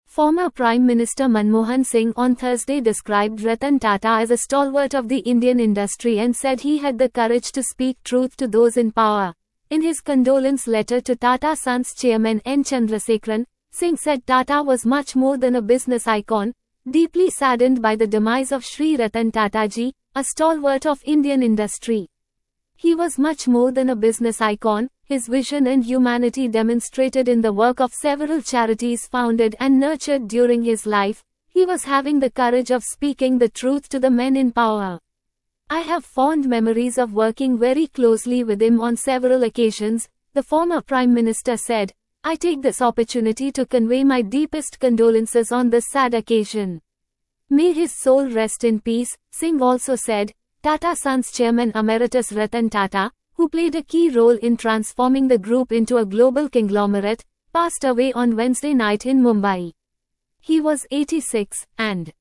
Former Prime Minister Manmohan Singh on Thursday described Ratan Tata as a stalwart of the Indian industry and said he had the courage to speak truth to those in power. In his condolence letter to Tata Sons chairman N. Chandrasekaran, Singh said Tata was much more than a business icon, deeply saddened by the demise of Sri Ratan Tata ji, a stalwart of Indian industry. He was much more than a business icon, his vision and humanity demonstrated in the work of several charities founded and nurtured during his life. He was having the courage of speaking the truth to the men in power. I have fond memories of working very closely with him on several occasions, the former Prime Minister said. I take this opportunity to convey my deepest condolences on this sad occasion. May his soul rest in peace, Singh also said. Tata Sons chairman emeritus Ratan Tata, who played a key role in transforming the group into a global conglomerate, passed away on Wednesday night in Mumbai. He was 86, and